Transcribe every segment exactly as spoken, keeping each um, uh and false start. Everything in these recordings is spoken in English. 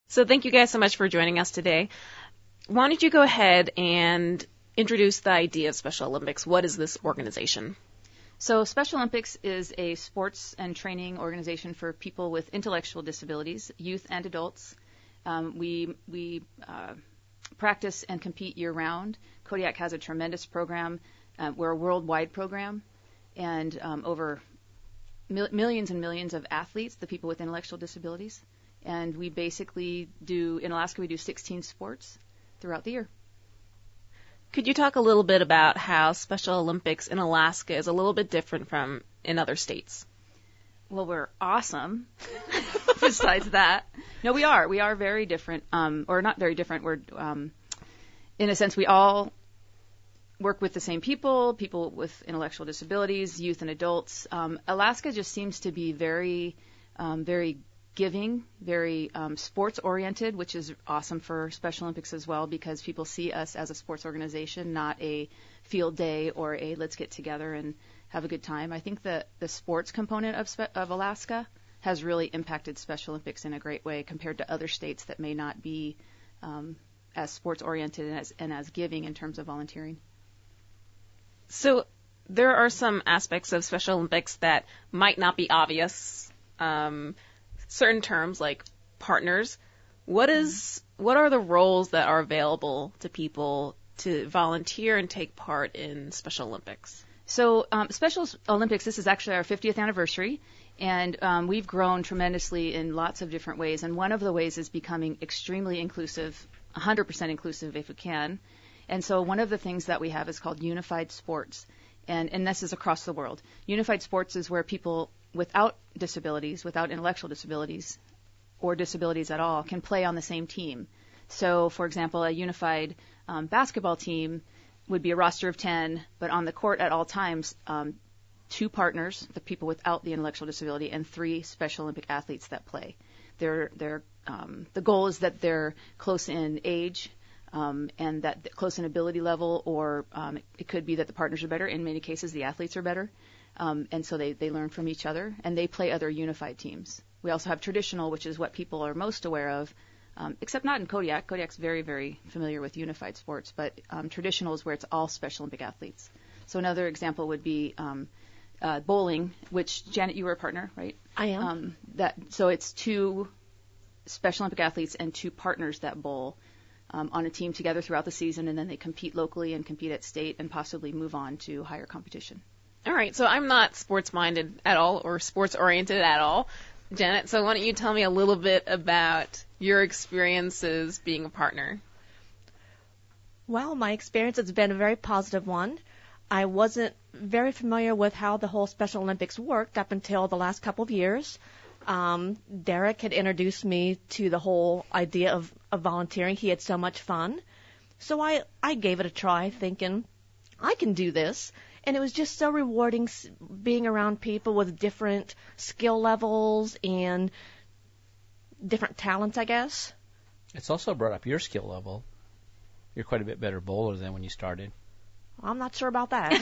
So thank you guys so much for joining us today. Why don't you go ahead and introduce the idea of Special Olympics? What is this organization? So Special Olympics is a sports and training organization for people with intellectual disabilities, youth and adults. Um, we we uh, practice and compete year-round. Kodiak has a tremendous program. Uh, we're a worldwide program, and um, over mil- millions and millions of athletes, the people with intellectual disabilities. And we basically do, in Alaska, we do sixteen sports throughout the year. Could you talk a little bit about how Special Olympics in Alaska is a little bit different from in other states? Well, we're awesome. Besides that, no, we are. We are very different, um, or not very different. We're, um, in a sense, we all work with the same people, people with intellectual disabilities, youth and adults. Um, Alaska just seems to be very, um, very giving, very um, sports-oriented, which is awesome for Special Olympics as well, because people see us as a sports organization, not a field day or a let's get together and have a good time. I think that the sports component of, spe- of Alaska has really impacted Special Olympics in a great way compared to other states that may not be um, as sports-oriented and as, and as giving in terms of volunteering. So there are some aspects of Special Olympics that might not be obvious. Um, certain terms like partners. What is what are the roles that are available to people to volunteer and take part in Special Olympics? So um, Special Olympics, this is actually our fiftieth anniversary, and um, we've grown tremendously in lots of different ways. And one of the ways is becoming extremely inclusive, one hundred percent inclusive if we can. And so one of the things that we have is called Unified Sports, and, and this is across the world. Unified Sports is where people without disabilities, without intellectual disabilities, or disabilities at all, can play on the same team. So, for example, a unified um, basketball team would be a roster of ten, but on the court at all times, um, two partners, the people without the intellectual disability, and three Special Olympic athletes that play. They're, they're, um, the goal is that they're close in age, um, and that close in ability level, or um, it, it could be that the partners are better. In many cases, the athletes are better. Um, and so they, they learn from each other, and they play other unified teams. We also have traditional, which is what people are most aware of, um, except not in Kodiak. Kodiak's very, very familiar with unified sports, but um, traditional is where it's all Special Olympic athletes. So another example would be um, uh, bowling, which, Janet, you were a partner, right? I am. Um, that so it's two Special Olympic athletes and two partners that bowl um, on a team together throughout the season, and then they compete locally and compete at state and possibly move on to higher competition. All right, so I'm not sports-minded at all or sports-oriented at all, Janet, so why don't you tell me a little bit about your experiences being a partner? Well, my experience has been a very positive one. I wasn't very familiar with how the whole Special Olympics worked up until the last couple of years. Um, Derek had introduced me to the whole idea of, of volunteering. He had so much fun. So I, I gave it a try, thinking, I can do this. And it was just so rewarding being around people with different skill levels and different talents, I guess. It's also brought up your skill level. You're quite a bit better bowler than when you started. I'm not sure about that.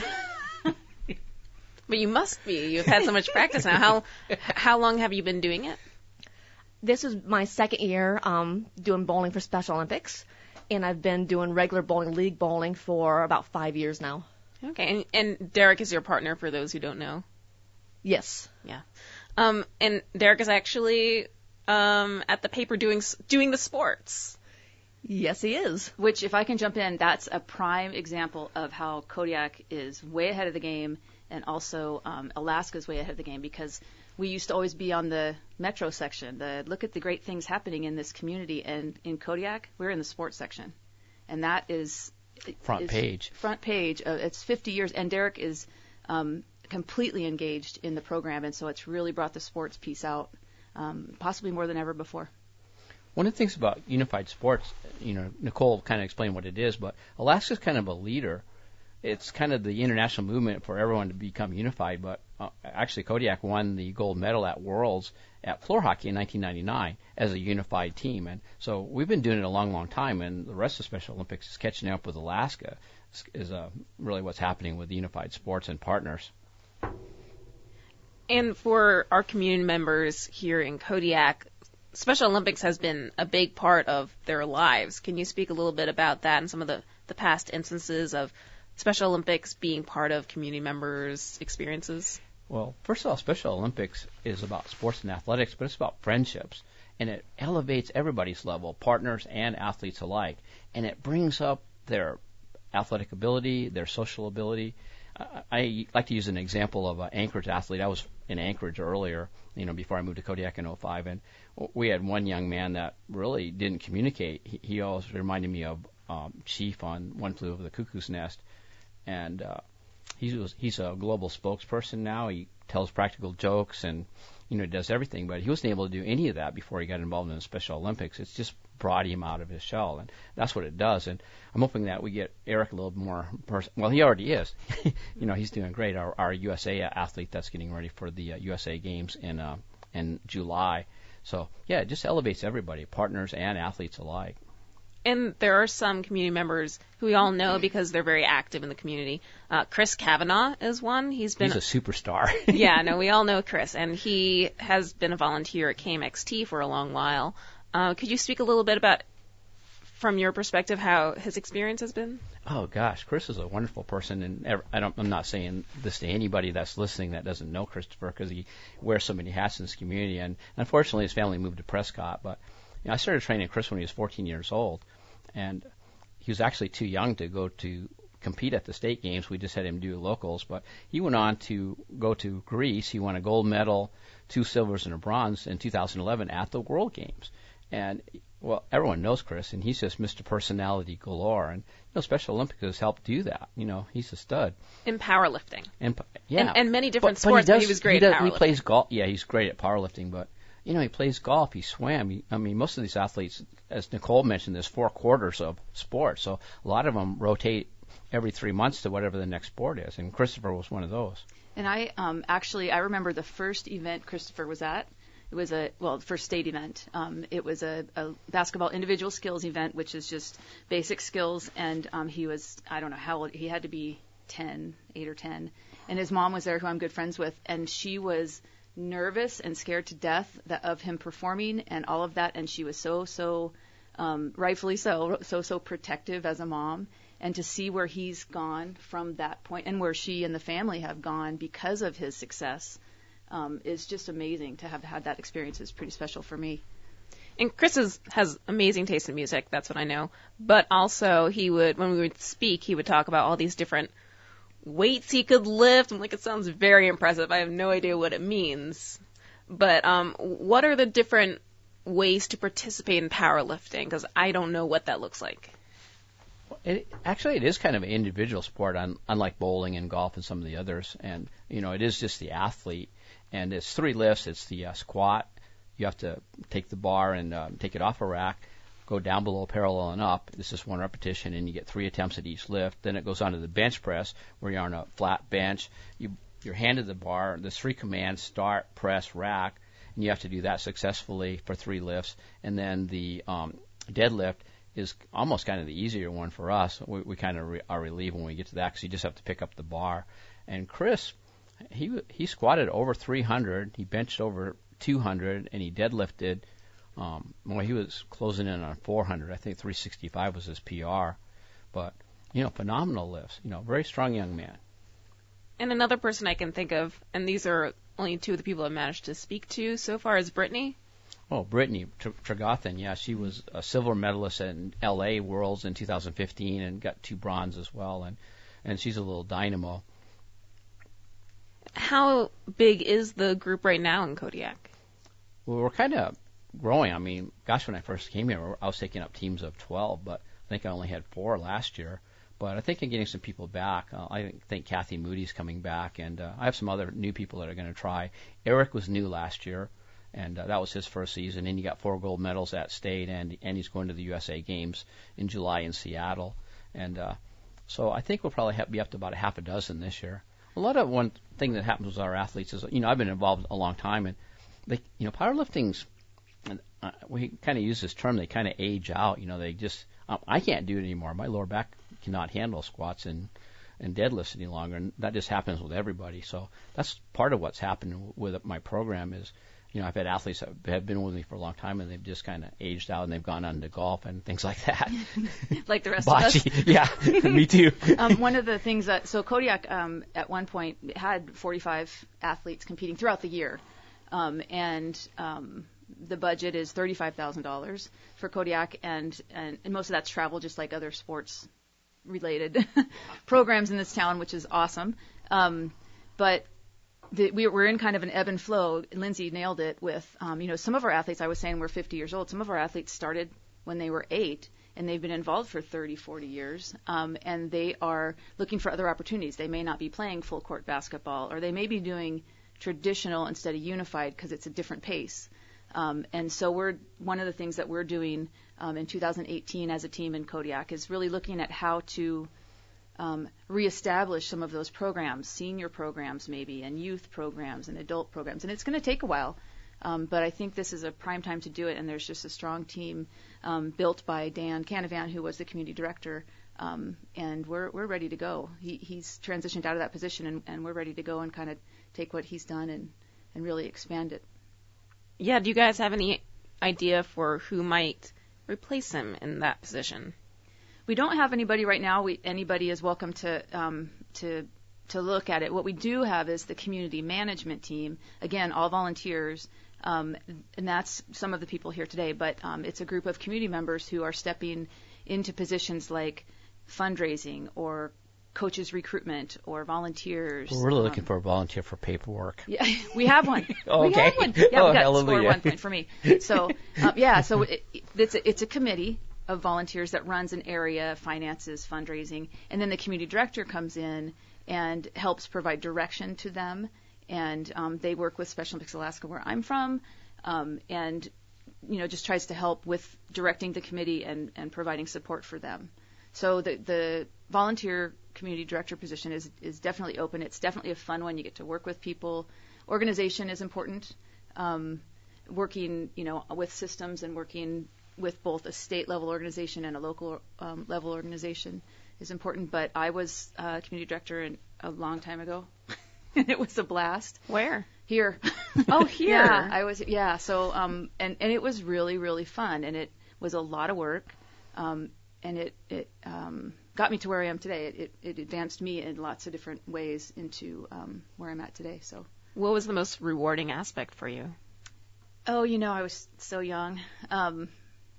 But you must be. You've had so much practice now. How how long have you been doing it? This is my second year um, doing bowling for Special Olympics, and I've been doing regular bowling, league bowling, for about five years now. Okay, and, and Derek is your partner, for those who don't know. Yes. Yeah. Um, and Derek is actually um, at the paper doing doing the sports. Yes, he is. Which, if I can jump in, that's a prime example of how Kodiak is way ahead of the game, and also um, Alaska's way ahead of the game, because we used to always be on the metro section. The look at the great things happening in this community, and in Kodiak, we're in the sports section, and that is front is page. Front page. Uh, it's fifty years, and Derek is um, completely engaged in the program, and so it's really brought the sports piece out, um, possibly more than ever before. One of the things about unified sports, you know, Nicole kind of explained what it is, but Alaska's kind of a leader. It's kind of the international movement for everyone to become unified, but uh, actually Kodiak won the gold medal at Worlds at floor hockey in nineteen ninety-nine as a unified team. And so we've been doing it a long, long time, and the rest of Special Olympics is catching up with Alaska, is uh, really what's happening with unified sports and partners. And for our community members here in Kodiak, Special Olympics has been a big part of their lives. Can you speak a little bit about that and some of the, the past instances of Special Olympics being part of community members' experiences? Well, first of all, Special Olympics is about sports and athletics, but it's about friendships. And it elevates everybody's level, partners and athletes alike. And it brings up their athletic ability, their social ability. I, I like to use an example of an Anchorage athlete. I was in Anchorage earlier, you know, before I moved to Kodiak in oh five, and we had one young man that really didn't communicate. He, he always reminded me of um, Chief on One Flew Over the Cuckoo's Nest, and uh, he was he's a global spokesperson now. He tells practical jokes and, you know, does everything, but he wasn't able to do any of that before he got involved in the Special Olympics. It's just brought him out of his shell, and that's what it does. And I'm hoping that we get Eric a little more pers- well, he already is. You know, he's doing great. Our, our U S A athlete that's getting ready for the uh, U S A Games in uh, in July. So yeah, it just elevates everybody, partners and athletes alike. And there are some community members who we all know because they're very active in the community. Uh, Chris Kavanaugh is one. He's been He's a superstar. Yeah, no, we all know Chris, and he has been a volunteer at K M X T for a long while. Uh, could you speak a little bit about, from your perspective, how his experience has been? Oh gosh, Chris is a wonderful person, and ever, I don't, I'm not saying this to anybody that's listening that doesn't know Christopher, because he wears so many hats in this community. And unfortunately, his family moved to Prescott. But you know, I started training Chris when he was fourteen years old, and he was actually too young to go to compete at the state games. We just had him do locals, but he went on to go to Greece. He won a gold medal, two silvers, and a bronze in two thousand eleven at the World Games. And well, everyone knows Chris, and he's just Mister Personality galore. And you know, Special Olympics has helped do that. You know, he's a stud. In powerlifting. And yeah, and, and many different but, sports. But he, does, but he was great he does, at powerlifting. He plays golf. Yeah, he's great at powerlifting. But you know, he plays golf. He swam. He, I mean, most of these athletes, as Nicole mentioned, there's four quarters of sport. So a lot of them rotate every three months to whatever the next sport is. And Christopher was one of those. And I um, actually I remember the first event Christopher was at. It was a, well, first state event. Um, it was a, a basketball individual skills event, which is just basic skills. And um, he was, I don't know how old, he had to be ten, eight or ten. And his mom was there, who I'm good friends with. And she was nervous and scared to death that, of him performing and all of that. And she was so, so, um, rightfully so, so, so protective as a mom. And to see where he's gone from that point, and where she and the family have gone because of his success, Um, is just amazing. To have had that experience is pretty special for me. And Chris is, has amazing taste in music, that's what I know. But also, he would, when we would speak, he would talk about all these different weights he could lift. I'm like, it sounds very impressive. I have no idea what it means. But um, what are the different ways to participate in powerlifting? Because I don't know what that looks like. It, actually, it is kind of an individual sport, un, unlike bowling and golf and some of the others. And, you know, it is just the athlete. And it's three lifts. It's the uh, squat. You have to take the bar and uh, take it off a rack, go down below parallel and up. This is one repetition, and you get three attempts at each lift. Then it goes on to the bench press, where you're on a flat bench. You, you're handed the bar. There's three commands: start, press, rack. And you have to do that successfully for three lifts. And then the um, deadlift is almost kind of the easier one for us. We, we kind of re- are relieved when we get to that, because you just have to pick up the bar. And Chris, he he squatted over three hundred, he benched over two hundred, and he deadlifted, um, well, he was closing in on four hundred. I think three sixty-five was his P R. But, you know, phenomenal lifts. You know, very strong young man. And another person I can think of, and these are only two of the people I've managed to speak to so far, is Brittany. Oh, Brittany Tregathan, yeah, she was a silver medalist in L A Worlds in two thousand fifteen and got two bronze as well, and, and she's a little dynamo. How big is the group right now in Kodiak? Well, we're kind of growing. I mean, gosh, when I first came here, I was taking up teams of twelve, but I think I only had four last year. But I think I'm getting some people back. Uh, I think Kathy Moody's coming back, and uh, I have some other new people that are going to try. Eric was new last year, and uh, that was his first season, and he got four gold medals at state, and and he's going to the U S A Games in July in Seattle. And uh, so I think we'll probably have, be up to about a half a dozen this year. A lot of one thing that happens with our athletes is, you know, I've been involved a long time, and they, you know, powerlifting's, uh, we kind of use this term, they kind of age out. You know, they just, um, I can't do it anymore. My lower back cannot handle squats and, and deadlifts any longer, and that just happens with everybody. So that's part of what's happened with my program is, you know, I've had athletes that have been with me for a long time, and they've just kind of aged out, and they've gone on to golf and things like that. Like the rest Bocce, of us. yeah, me too. um, one of the things that so Kodiak um, at one point had forty-five athletes competing throughout the year, um, and um, the budget is thirty-five thousand dollars for Kodiak, and, and and most of that's travel, just like other sports related programs in this town, which is awesome. Um, but the, we, we're in kind of an ebb and flow. Lindsay nailed it with, um, you know, some of our athletes, I was saying, were fifty years old. Some of our athletes started when they were eight, and they've been involved for thirty, forty years, um, and they are looking for other opportunities. They may not be playing full court basketball, or they may be doing traditional instead of unified because it's a different pace. Um, and so we're one of the things that we're doing um, in two thousand eighteen as a team in Kodiak is really looking at how to um, reestablish some of those programs, senior programs maybe, and youth programs and adult programs. And it's going to take a while, um, but I think this is a prime time to do it. And there's just a strong team um, built by Dan Canavan, who was the community director, um, and we're we're ready to go. He, he's transitioned out of that position, and, and we're ready to go and kind of take what he's done and, and really expand it. Yeah, do you guys have any idea for who might replace him in that position? We don't have anybody right now. We, anybody is welcome to um, to to look at it. What we do have is the community management team. Again, all volunteers, um, and that's some of the people here today. But um, it's a group of community members who are stepping into positions like fundraising or coaches recruitment or volunteers. We're really looking um, for a volunteer for paperwork. Yeah, we have one. Oh, we okay. have one. Yeah, Oh, we got hallelujah. score one point for me. So um, yeah, so it, it's a, it's a committee of volunteers that runs an area, finances, fundraising, and then the community director comes in and helps provide direction to them. And um, they work with Special Olympics Alaska, where I'm from, um, and you know just tries to help with directing the committee and, and providing support for them. So the the volunteer community director position is is definitely open. It's definitely a fun one. You get to work with people. Organization is important. Um, working you know with systems and working with both a state level organization and a local um, level organization is important. But I was uh, community director in, a long time ago, and it was a blast. Where? Here. Oh, here. Yeah, I was. Yeah. So um, and and it was really really fun, and it was a lot of work, um, and it it um, got me to where I am today. It, it it advanced me in lots of different ways into um, where I'm at today. So. What was the most rewarding aspect for you? Oh, you know, I was so young. Um,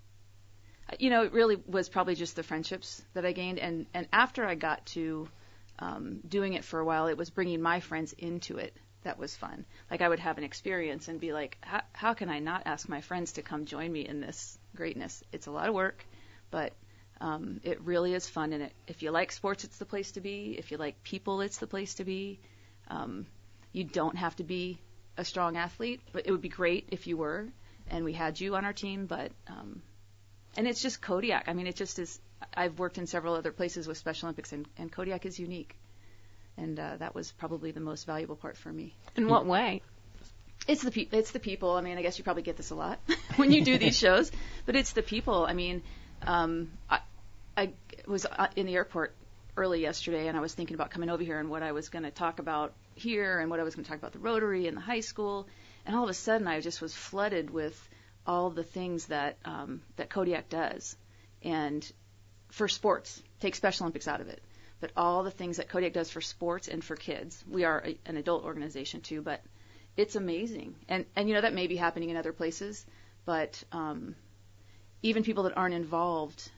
you know, it really was probably just the friendships that I gained. And, and after I got to um, doing it for a while, it was bringing my friends into it. That was fun. Like I would have an experience and be like, how, how can I not ask my friends to come join me in this greatness? It's a lot of work, but um, it really is fun. And it, if you like sports, it's the place to be. If you like people, it's the place to be. Um, you don't have to be a strong athlete, but it would be great if you were, and we had you on our team. But um, and it's just Kodiak. I mean, it just is. I've worked in several other places with Special Olympics, and, and Kodiak is unique, and uh, that was probably the most valuable part for me. In what way? It's the pe- it's the people. I mean, I guess you probably get this a lot when you do these shows, but it's the people. I mean, um, I, I was in the airport early yesterday, and I was thinking about coming over here and what I was going to talk about here and what I was going to talk about the Rotary and the high school, and all of a sudden I just was flooded with all the things that um, that Kodiak does, and for sports, take Special Olympics out of it, but all the things that Kodiak does for sports and for kids. We are a, an adult organization too, but it's amazing, and and you know that may be happening in other places, but um, even people that aren't involved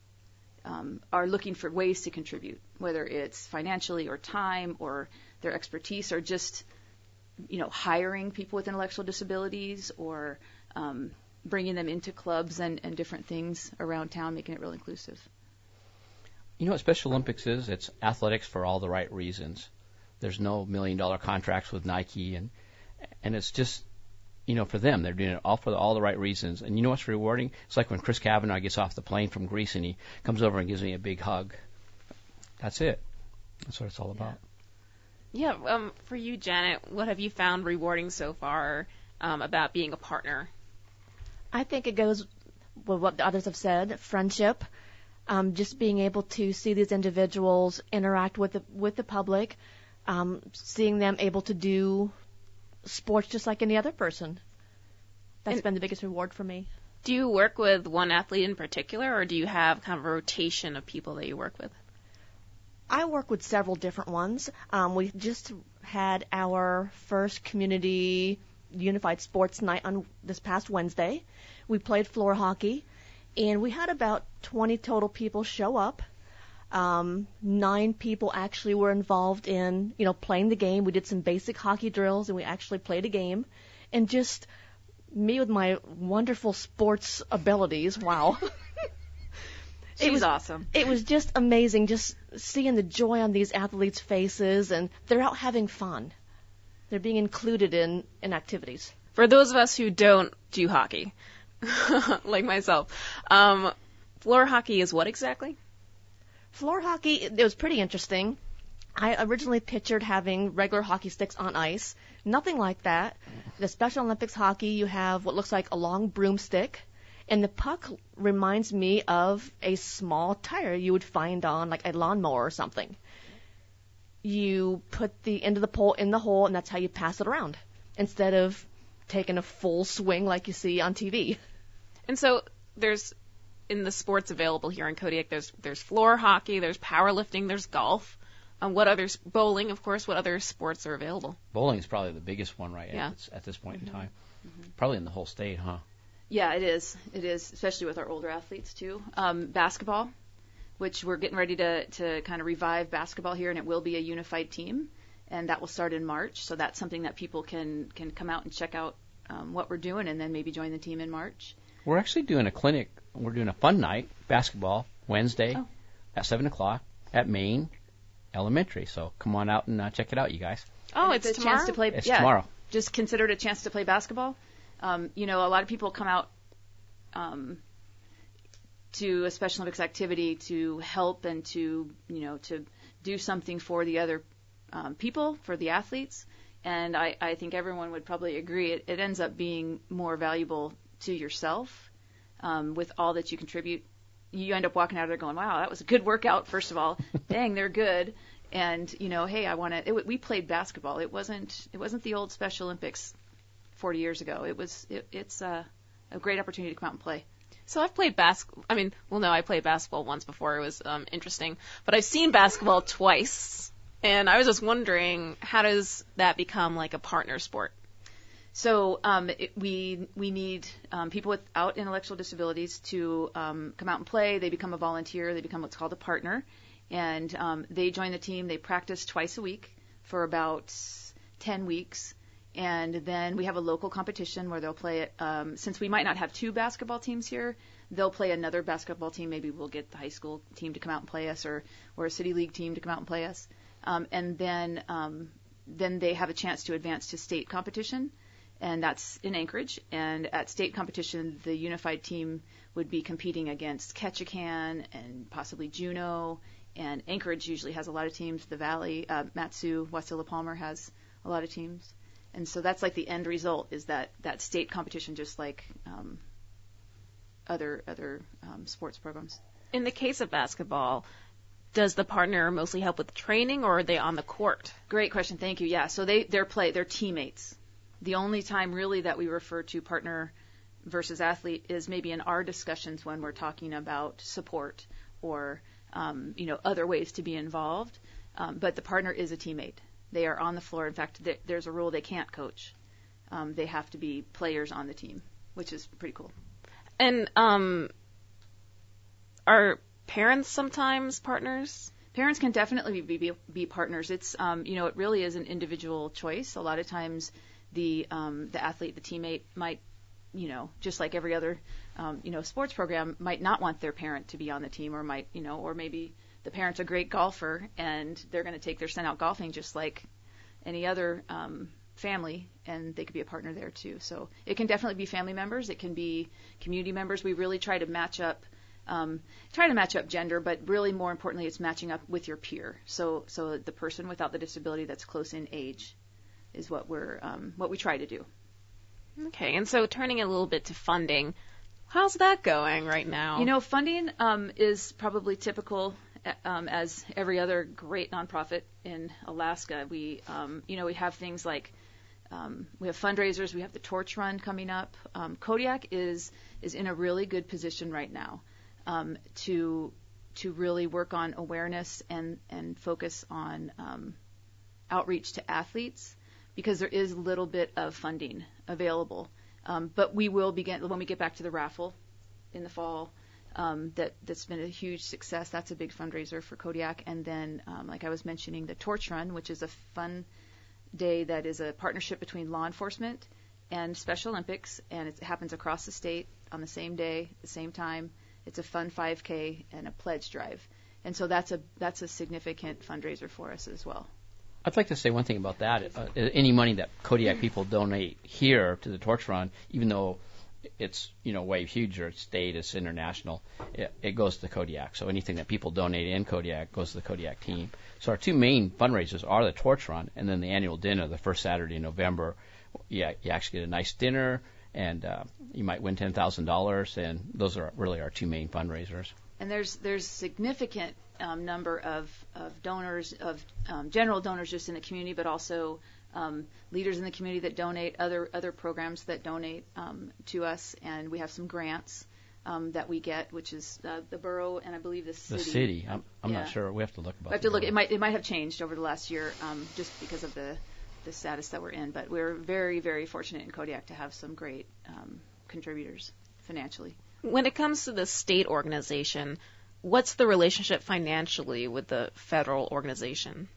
um, are looking for ways to contribute, whether it's financially or time or their expertise, or just, you know, hiring people with intellectual disabilities, or um, bringing them into clubs and, and different things around town, making it real inclusive. You know what Special Olympics is? It's athletics for all the right reasons. There's no million dollar contracts with Nike, and and it's just, you know, for them, they're doing it all for all the right reasons. And you know what's rewarding? It's like when Chris Kavanaugh gets off the plane from Greece and he comes over and gives me a big hug. That's it. That's what it's all about. Yeah, um, for you, Janet, what have you found rewarding so far um, about being a partner? I think it goes with what the others have said, friendship, um, just being able to see these individuals interact with the, with the public, um, seeing them able to do sports just like any other person. That's And- been the biggest reward for me. Do you work with one athlete in particular, or do you have kind of a rotation of people that you work with? I work with several different ones. Um, we just had our first community unified sports night on this past Wednesday. We played floor hockey, and we had about twenty total people show up. Um, nine people actually were involved in, you know, playing the game. We did some basic hockey drills, and we actually played a game. And just me with my wonderful sports abilities, wow. She's It was awesome. It was just amazing just seeing the joy on these athletes' faces, and they're out having fun. They're being included in, in activities. For those of us who don't do hockey, like myself, um, floor hockey is what exactly? Floor hockey, it was pretty interesting. I originally pictured having regular hockey sticks on ice. Nothing like that. The Special Olympics hockey, you have what looks like a long broomstick, and the puck reminds me of a small tire you would find on like a lawnmower or something. You put the end of the pole in the hole, and that's how you pass it around, instead of taking a full swing like you see on T V. And so there's, in the sports available here in Kodiak, there's there's floor hockey, there's powerlifting, there's golf. Um, what others? Bowling, of course. What other sports are available? Bowling is probably the biggest one right Yeah. at, this, at this point in time. Probably in the whole state, huh? Yeah, it is. It is, especially with our older athletes too. Um, basketball, which we're getting ready to, to kind of revive basketball here, and it will be a unified team, and that will start in March. So that's something that people can can come out and check out um, what we're doing, and then maybe join the team in March. We're actually doing a clinic. We're doing a fun night, basketball, Wednesday Oh. at seven o'clock at Maine Elementary. So come on out and uh, check it out, you guys. Oh, And it's, a tomorrow. chance to play. It's yeah, tomorrow. Just consider it a chance to play basketball. Um, you know, a lot of people come out um, to a Special Olympics activity to help and to, you know, to do something for the other um, people, for the athletes. And I, I think everyone would probably agree it, it ends up being more valuable to yourself um, with all that you contribute. You end up walking out of there going, wow, that was a good workout, first of all. Dang, they're good. And, you know, hey, I want to. We played basketball. It wasn't. It wasn't the old Special Olympics forty years ago. It was. It, it's a, a great opportunity to come out and play. So I've played basketball. I mean, well, no, I played basketball once before. It was um, interesting. But I've seen basketball twice. And I was just wondering, how does that become like a partner sport? So um, it, we we need um, people without intellectual disabilities to um, come out and play. They become a volunteer. They become what's called a partner, and um, they join the team. They practice twice a week for about ten weeks, and then we have a local competition where they'll play it. Um, since we might not have two basketball teams here, they'll play another basketball team. Maybe we'll get the high school team to come out and play us, or or a city league team to come out and play us, um, and then um, then they have a chance to advance to state competition. And that's in Anchorage. And at state competition, the unified team would be competing against Ketchikan and possibly Juneau. And Anchorage usually has a lot of teams. The Valley, uh, Matsu, Wasilla Palmer has a lot of teams. And so that's like the end result is that, that state competition, just like um, other other um, sports programs. In the case of basketball, does the partner mostly help with training, or are they on the court? Great question. Thank you. Yeah. So they they're play they're teammates. The only time really that we refer to partner versus athlete is maybe in our discussions when we're talking about support or um, you know other ways to be involved. Um, but the partner is a teammate. They are on the floor. In fact, th- there's a rule they can't coach. Um, they have to be players on the team, which is pretty cool. And um, are parents sometimes partners? Parents can definitely be, be, be partners. It's um, you know it really is an individual choice. A lot of times the um, the athlete, the teammate might, you know, just like every other, um, you know, sports program, might not want their parent to be on the team, or might, you know, or maybe the parent's a great golfer and they're going to take their son out golfing just like any other um, family, and they could be a partner there too. So it can definitely be family members. It can be community members. We really try to match up, um, try to match up gender, but really more importantly, it's matching up with your peer. So so the person without the disability that's close in age is what we're um, what we try to do. Okay, and so turning a little bit to funding, how's that going right now? You know, funding um, is probably typical um, as every other great nonprofit in Alaska. We, um, you know, we have things like um, we have fundraisers. We have the Torch Run coming up. Um, Kodiak is is in a really good position right now um, to to really work on awareness and and focus on um, outreach to athletes, because there is a little bit of funding available. Um, but we will begin when we get back to the raffle in the fall. Um, that, that's been a huge success. That's a big fundraiser for Kodiak. And then, um, like I was mentioning, the Torch Run, which is a fun day that is a partnership between law enforcement and Special Olympics, and it happens across the state on the same day, the same time. It's a fun five K and a pledge drive. And so that's a that's a significant fundraiser for us as well. I'd like to say one thing about that. Uh, any money that Kodiak people donate here to the Torch Run, even though it's, you know, way huger, it's state, it's international, it, it goes to the Kodiak. So anything that people donate in Kodiak goes to the Kodiak team. So our two main fundraisers are the Torch Run and then the annual dinner the first Saturday in November. Yeah, you actually get a nice dinner, and uh, you might win ten thousand dollars, and those are really our two main fundraisers. And there's there's significant um, number of, of donors, of um, general donors just in the community, but also um, leaders in the community that donate, other other programs that donate um, to us, and we have some grants um, that we get, which is uh, the borough and I believe the city. The city, I'm, I'm yeah. not sure. We have to look about. We have to look. It might it might have changed over the last year, um, just because of the the status that we're in. But we're very very fortunate in Kodiak to have some great um, contributors financially. When it comes to the state organization, what's the relationship financially with the federal organization?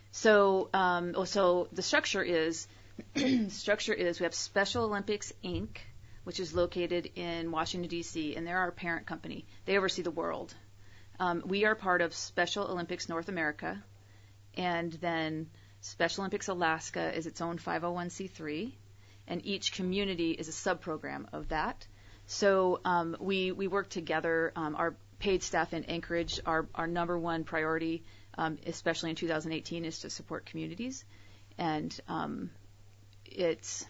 So, um, oh, so the structure is structure is we have Special Olympics Incorporated, which is located in Washington D C, and they're our parent company. They oversee the world. Um, we are part of Special Olympics North America, and then Special Olympics Alaska is its own five oh one c three, and each community is a sub-program of that. So um, we we work together. Um, our paid staff in Anchorage, our our number one priority, um, especially in two thousand eighteen, is to support communities, and um, it's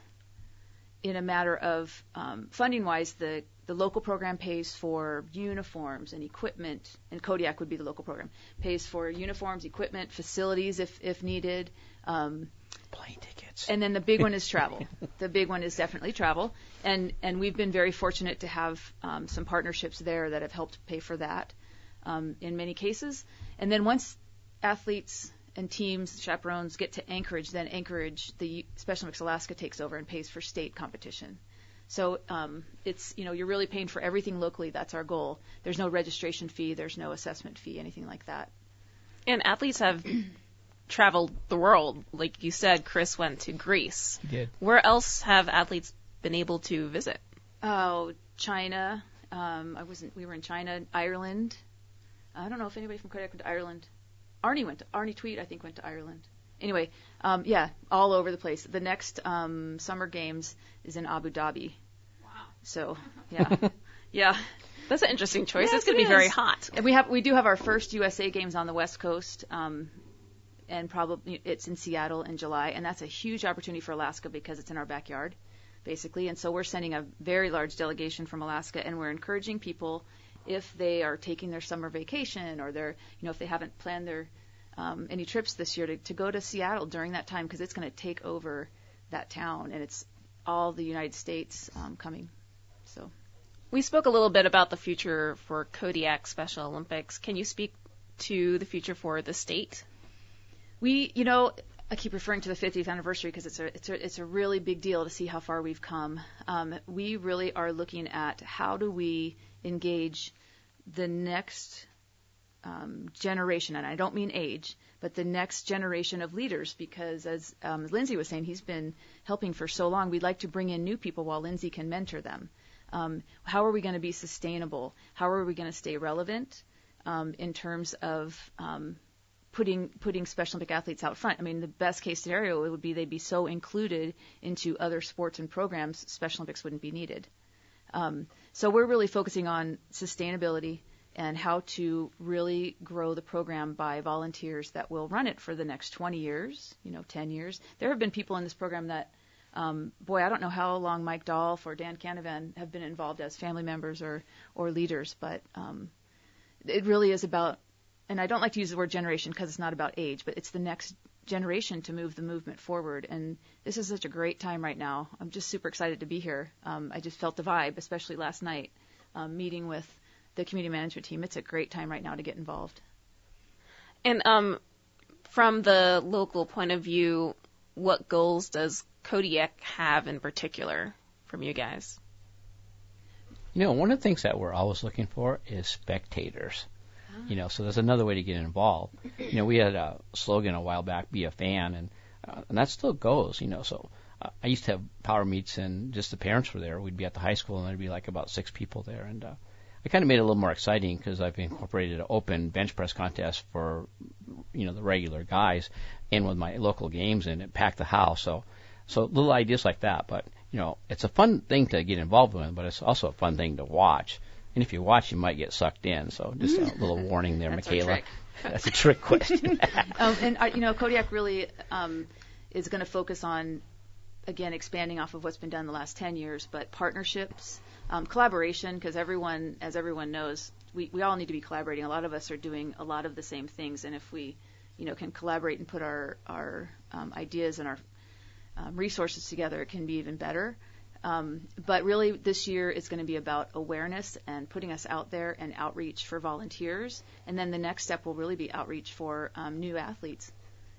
in a matter of um, funding-wise, the the local program pays for uniforms and equipment, and Kodiak would be the local program, pays for uniforms, equipment, facilities if if needed. Um, Plane tickets. And then the big one is travel. The big one is definitely travel. And and we've been very fortunate to have um, some partnerships there that have helped pay for that um, in many cases. And then once athletes and teams, chaperones get to Anchorage, then Anchorage, the Special Olympics Alaska takes over and pays for state competition. So um, it's, you know, you're really paying for everything locally. That's our goal. There's no registration fee. There's no assessment fee, anything like that. And athletes have traveled the world. Like you said, Chris went to Greece. He did. Where else have athletes been able to visit? Oh, China. Um, I wasn't. We were in China, Ireland. I don't know if anybody from Kodiak went to Ireland. Arnie went. To, Arnie Tweet, I think, went to Ireland. Anyway, um, yeah, all over the place. The next um, Summer Games is in Abu Dhabi. Wow. So, yeah, yeah. That's an interesting choice. Yes, it's going to it be very is. hot. And we have we do have our first U S A Games on the West Coast, um, and probably it's in Seattle in July, and that's a huge opportunity for Alaska because it's in our backyard, basically. And so we're sending a very large delegation from Alaska, and we're encouraging people, if they are taking their summer vacation or they're, you know, if they haven't planned their um, any trips this year, to, to go to Seattle during that time, because it's going to take over that town, and it's all the United States um, coming. So. We spoke a little bit about the future for Kodiak Special Olympics. Can you speak to the future for the state? We, you know, I keep referring to the fiftieth anniversary because it's a, it's a, it's a really big deal to see how far we've come. Um, we really are looking at how do we engage the next um, generation, and I don't mean age, but the next generation of leaders, because as um, Lindsay was saying, he's been helping for so long. We'd like to bring in new people while Lindsay can mentor them. Um, how are we going to be sustainable? How are we going to stay relevant um, in terms of um, putting putting Special Olympic athletes out front? I mean, the best case scenario would be they'd be so included into other sports and programs, Special Olympics wouldn't be needed. Um, so we're really focusing on sustainability and how to really grow the program by volunteers that will run it for the next twenty years, you know, ten years. There have been people in this program that Um, boy, I don't know how long Mike Dolph or Dan Canavan have been involved as family members or, or leaders, but um, it really is about, and I don't like to use the word generation because it's not about age, but it's the next generation to move the movement forward. And this is such a great time right now. I'm just super excited to be here. Um, I just felt the vibe, especially last night, um, meeting with the community management team. It's a great time right now to get involved. And um, from the local point of view, what goals does Kodiak have in particular from you guys? You know, one of the things that we're always looking for is spectators. You know, so there's another way to get involved. You know, we had a slogan a while back, be a fan, and uh, and that still goes, you know. So uh, I used to have power meets, and just the parents were there. We'd be at the high school, and there'd be like about six people there. And uh, I kind of made it a little more exciting because I've incorporated an open bench press contest for, you know, the regular guys, and with my local games, and it packed the house. So, so little ideas like that. But, you know, it's a fun thing to get involved with, but it's also a fun thing to watch. And if you watch, you might get sucked in. So just a little warning there, That's Michaela. our trick. That's a trick question. um, and, uh, you know, Kodiak really um, is going to focus on, again, expanding off of what's been done the last ten years, but partnerships, um, collaboration, because everyone, as everyone knows, we, we all need to be collaborating. A lot of us are doing a lot of the same things, and if we, you know, can collaborate and put our, our um, ideas and our um, resources together, it can be even better. Um, but really, this year is going to be about awareness and putting us out there and outreach for volunteers. And then the next step will really be outreach for um, new athletes.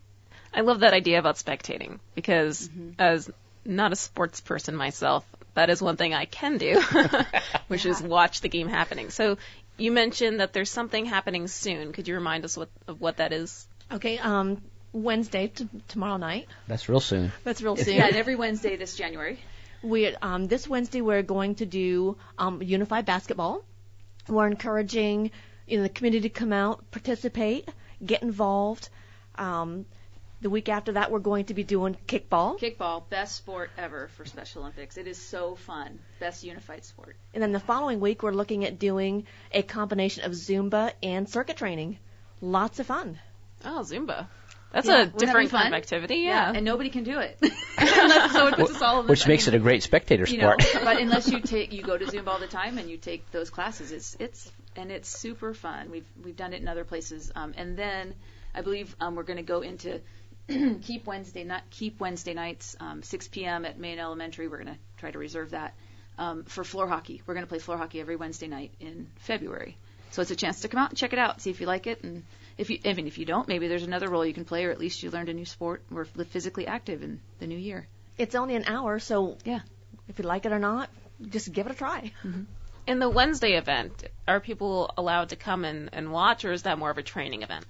I love that idea about spectating because Mm-hmm. as not a sports person myself, that is one thing I can do, which is watch the game happening. So you mentioned that there's something happening soon. Could you remind us what, of what that is? Okay, um, Wednesday, t- tomorrow night. That's real soon. That's real soon. Yeah, and every Wednesday this January. We um, this Wednesday we're going to do um, unified basketball. We're encouraging you know, the community to come out, participate, get involved. Um, the week after that we're going to be doing kickball. Kickball, best sport ever for Special Olympics. It is so fun. Best unified sport. And then the following week we're looking at doing a combination of Zumba and circuit training. Lots of fun. Oh, Zumba. That's Yeah, a wouldn't that be different kind of fun? activity, yeah. And nobody can do it. Unless someone puts us all in the Which makes it a great spectator you know, sport. but unless you take you go to Zumba all the time and you take those classes, it's it's and it's super fun. We've we've done it in other places, um, and then I believe um, we're going to go into keep Wednesday not keep Wednesday nights, um, six p.m. at Maine Elementary. We're going to try to reserve that um, for floor hockey. We're going to play floor hockey every Wednesday night in February. So it's a chance to come out and check it out, see if you like it, and if you even if you don't, maybe there's another role you can play, or at least you learned a new sport or live physically active in the new year. It's only an hour, so Yeah. if you like it or not, just give it a try. In the Wednesday event, are people allowed to come and, and watch, or is that more of a training event?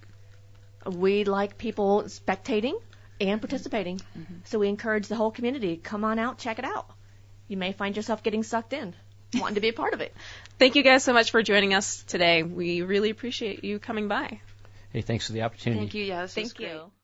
We like people spectating and participating. So we encourage the whole community, come on out, check it out. You may find yourself getting sucked in, wanting to be a part of it. Thank you guys so much for joining us today. We really appreciate you coming by. Hey, thanks for the opportunity. Thank you. Yeah, this was Thank great. you.